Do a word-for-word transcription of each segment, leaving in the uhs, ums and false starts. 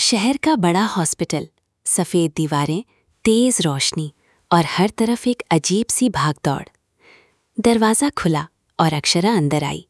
शहर का बड़ा हॉस्पिटल, सफेद दीवारें, तेज रोशनी और हर तरफ एक अजीब सी भागदौड़। दरवाजा खुला और अक्षरा अंदर आई।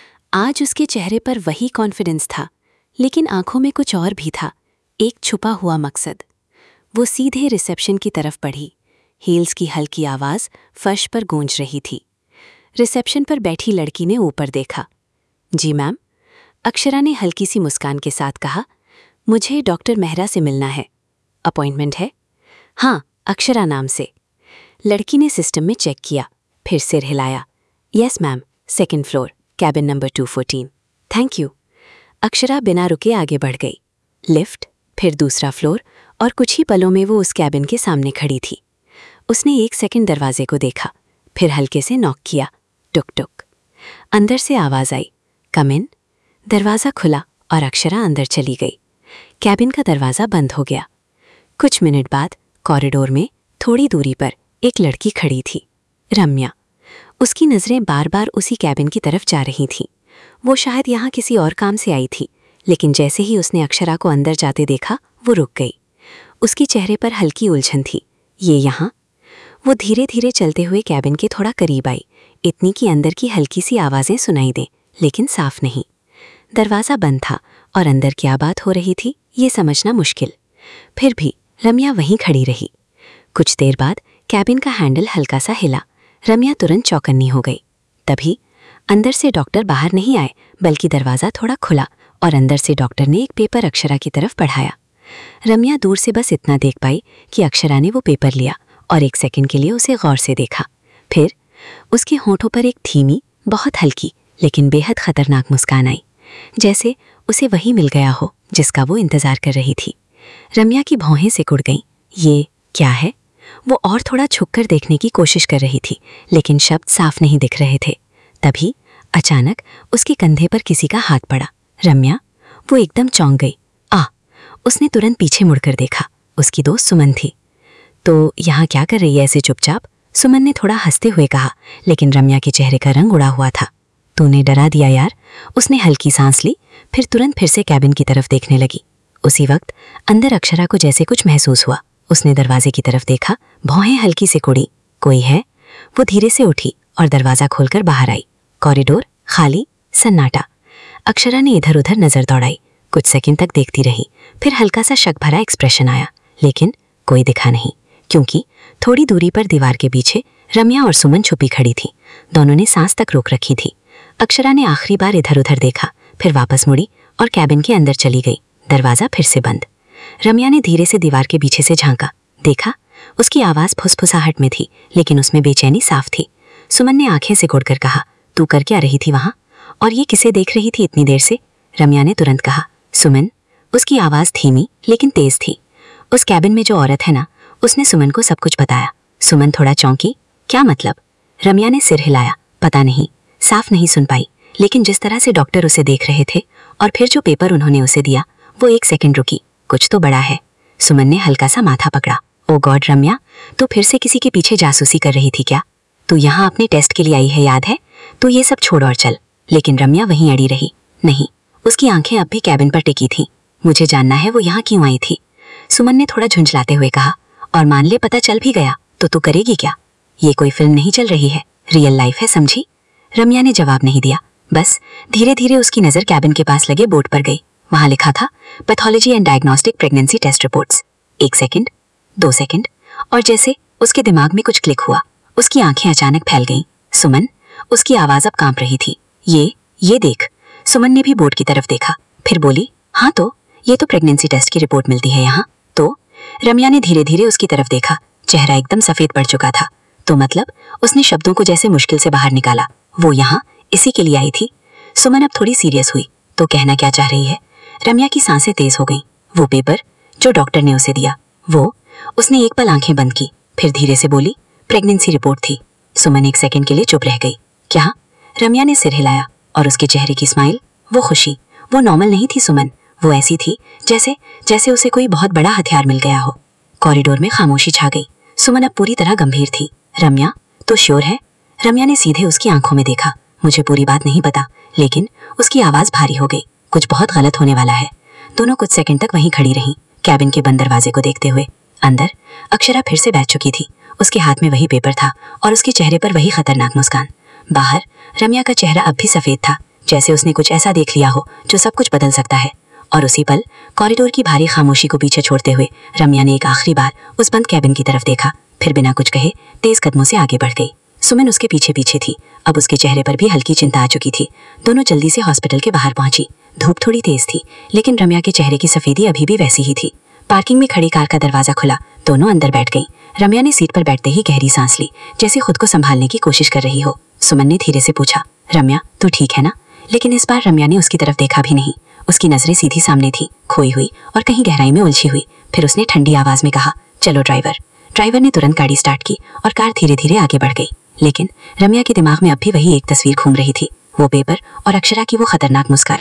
आज उसके चेहरे पर वही कॉन्फिडेंस था, लेकिन आंखों में कुछ और भी था, एक छुपा हुआ मकसद। वो सीधे रिसेप्शन की तरफ बढ़ी। हील्स की हल्की आवाज फर्श पर गूंज रही थी। रिसेप्शन पर बैठी लड़की ने ऊपर देखा। जी मैम, अक्षरा ने हल्की सी मुस्कान के साथ कहा। मुझे डॉक्टर मेहरा से मिलना है। अपॉइंटमेंट है? हाँ, अक्षरा नाम से। लड़की ने सिस्टम में चेक किया, फिर सिर हिलाया। Yes ma'am, second floor, cabin number two fourteen. Thank you. Akshara बिना रुके आगे बढ़ गई। लिफ्ट, फिर दूसरा फ्लोर, और कुछ ही पलों में वो उस कैबिन के सामने खड़ी थी। उसने एक सेकंड दरवाजे को देखा, फिर हल्के से नॉक किया। टुक टुक। अंदर से आवाज आई, कम इन। दरवाजा खुला और अक्षरा अंदर चली गई। कैबिन का दरवाजा बंद हो गया। कुछ मिनट बाद कॉरिडोर में थोड़ी दूरी पर एक लड़की खड़ी थी, रम्या। उसकी नजरें बार बार उसी कैबिन की तरफ जा रही थीं। वो शायद यहाँ किसी और काम से आई थी, लेकिन जैसे ही उसने अक्षरा को अंदर जाते देखा, वो रुक गई। उसके चेहरे पर हल्की उलझन थी। ये यहाँ? वो धीरे धीरे चलते हुए कैबिन के थोड़ा करीब आई, इतनी कि अंदर की हल्की सी आवाजें सुनाई दें, लेकिन साफ नहीं। दरवाजा बंद था और अंदर क्या बात हो रही थी, ये समझना मुश्किल। फिर भी रम्या वहीं खड़ी रही। कुछ देर बाद कैबिन का हैंडल हल्का सा हिला। रम्या तुरंत चौकन्नी हो गई। तभी अंदर से डॉक्टर बाहर नहीं आए, बल्कि दरवाजा थोड़ा खुला और अंदर से डॉक्टर ने एक पेपर अक्षरा की तरफ बढ़ाया। रम्या दूर से बस इतना देख पाई कि अक्षरा ने वो पेपर लिया और एक सेकंड के लिए उसे गौर से देखा। फिर उसके होंठों पर एक धीमी, बहुत हल्की लेकिन बेहद खतरनाक मुस्कान आई, जैसे उसे वही मिल गया हो जिसका वो इंतजार कर रही थी। रम्या की भौहें सिकुड़ गईं। ये क्या है? वो और थोड़ा झुककर देखने की कोशिश कर रही थी, लेकिन शब्द साफ नहीं दिख रहे थे। तभी अचानक उसके कंधे पर किसी का हाथ पड़ा। रम्या, वो एकदम चौंक गई। आ उसने तुरंत पीछे मुड़कर देखा। उसकी दोस्त सुमन थी। तो यहाँ क्या कर रही है ऐसे चुपचाप? सुमन ने थोड़ा हंसते हुए कहा, लेकिन रम्या के चेहरे का रंग उड़ा हुआ था। तूने डरा दिया यार। उसने हल्की सांस ली, फिर तुरंत फिर से कैबिन की तरफ देखने लगी। उसी वक्त अंदर अक्षरा को जैसे कुछ महसूस हुआ। उसने दरवाजे की तरफ देखा, भौहें हल्की से कुड़ी। कोई है? वो धीरे से उठी और दरवाजा खोलकर बाहर आई। कॉरिडोर खाली, सन्नाटा। अक्षरा ने इधर उधर नजर दौड़ाई, कुछ सेकंड तक देखती रही। फिर हल्का सा शक भरा एक्सप्रेशन आया, लेकिन कोई दिखा नहीं, क्योंकि थोड़ी दूरी पर दीवार के पीछे रम्या और सुमन छुपी खड़ी थी। दोनों ने सांस तक रोक रखी थी। अक्षरा ने आखिरी बार इधर उधर देखा, फिर वापस मुड़ी और कैबिन के अंदर चली गई। दरवाजा फिर से बंद। रम्या ने धीरे से दीवार के पीछे से झांका, देखा। उसकी आवाज फुसफुसाहट में थी, लेकिन उसमें बेचैनी साफ थी। सुमन ने आंखें सिकोड़कर कहा, तू कर क्या रही थी वहां? और ये किसे देख रही थी इतनी देर से? रम्या ने तुरंत कहा, सुमन। उसकी आवाज धीमी लेकिन तेज थी। उस कैबिन में जो औरत है ना, उसने सुमन को सब कुछ बताया। सुमन थोड़ा चौंकी। क्या मतलब? रम्या ने सिर हिलाया। पता नहीं, साफ नहीं सुन पाई, लेकिन जिस तरह से डॉक्टर उसे देख रहे थे और फिर जो पेपर उन्होंने उसे दिया, वो एक सेकंड रुकी। कुछ तो बड़ा है। सुमन ने हल्का सा माथा पकड़ा। ओ गॉड रम्या, तो फिर से किसी के पीछे जासूसी कर रही थी क्या? तू यहाँ अपने टेस्ट के लिए आई है, याद है? तू ये सब छोड़ और चल। लेकिन रम्या वहीं अड़ी रही। नहीं, उसकी आंखें अब भी कैबिन पर टिकी थीं। मुझे जानना है वो यहाँ क्यों आई थी। सुमन ने थोड़ा झुंझलाते हुए कहा, और मान ले पता चल भी गया तो तू करेगी क्या? ये कोई फिल्म नहीं चल रही है, रियल लाइफ है, समझी? रम्या ने जवाब नहीं दिया। बस धीरे धीरे उसकी नजर कैबिन के पास लगे बोर्ड पर गई। वहां लिखा था, pathology and diagnostic pregnancy test reports. एक सेकंड, दो सेकंड, और जैसे उसके दिमाग में कुछ क्लिक हुआ, उसकी आंखें अचानक फैल गईं। सुमन, उसकी आवाज अब कांप रही थी। ये ये देख। सुमन ने भी बोर्ड की तरफ देखा, फिर बोली, हाँ तो ये तो प्रेगनेंसी टेस्ट की रिपोर्ट मिलती है यहाँ तो। रम्या ने धीरे धीरे उसकी तरफ देखा। चेहरा एकदम सफेद पड़ चुका था। तो मतलब? उसने शब्दों को जैसे मुश्किल से बाहर निकाला। वो यहाँ इसी के लिए आई थी? सुमन अब थोड़ी सीरियस हुई। तो कहना क्या चाह रही है? रम्या की सांसें तेज हो गईं। वो पेपर जो डॉक्टर ने उसे दिया, वो। उसने एक पल आंखें बंद की, फिर धीरे से बोली, प्रेगनेंसी रिपोर्ट थी। सुमन एक सेकंड के लिए चुप रह गई। क्या? रम्या ने सिर हिलाया और उसके चेहरे की स्माइल, वो खुशी, वो नॉर्मल नहीं थी सुमन। वो ऐसी थी जैसे जैसे उसे कोई बहुत बड़ा हथियार मिल गया हो। कॉरिडोर में खामोशी छा गई। सुमन अब पूरी तरह गंभीर थी। रम्या, तो श्योर है? रम्या ने सीधे उसकी आंखों में देखा। मुझे पूरी बात नहीं पता, लेकिन उसकी आवाज भारी हो गई। कुछ बहुत गलत होने वाला है। दोनों कुछ सेकंड तक वहीं खड़ी रहीं, कैबिन के बंद दरवाजे को देखते हुए। अंदर अक्षरा फिर से बैठ चुकी थी। उसके हाथ में वही पेपर था और उसके चेहरे पर वही खतरनाक मुस्कान। बाहर रम्या का चेहरा अब भी सफेद था, जैसे उसने कुछ ऐसा देख लिया हो जो सब कुछ बदल सकता है। और उसी पल कॉरिडोर की भारी खामोशी को पीछे छोड़ते हुए रम्या ने एक आखिरी बार उस बंद कैबिन की तरफ देखा, फिर बिना कुछ कहे तेज कदमों से आगे बढ़ गई। सुमन उसके पीछे पीछे थी। अब उसके चेहरे पर भी हल्की चिंता आ चुकी थी। दोनों जल्दी से हॉस्पिटल के बाहर पहुंची। धूप थोड़ी तेज थी, लेकिन रम्या के चेहरे की सफेदी अभी भी वैसी ही थी। पार्किंग में खड़ी कार का दरवाजा खुला, दोनों अंदर बैठ गईं। रम्या ने सीट पर बैठते ही गहरी सांस ली, जैसे खुद को संभालने की कोशिश कर रही हो। सुमन ने धीरे से पूछा, रम्या तू ठीक है ना? लेकिन इस बार रम्या ने उसकी तरफ देखा भी नहीं। उसकी नजरें सीधी सामने थी, खोई हुई और कहीं गहराई में उलझी हुई। फिर उसने ठंडी आवाज में कहा, चलो ड्राइवर। ड्राइवर ने तुरंत गाड़ी स्टार्ट की और कार धीरे धीरे आगे बढ़ गई। लेकिन रम्या के दिमाग में अब भी वही एक तस्वीर घूम रही थी, वो पेपर और अक्षरा की वो खतरनाक मुस्कान।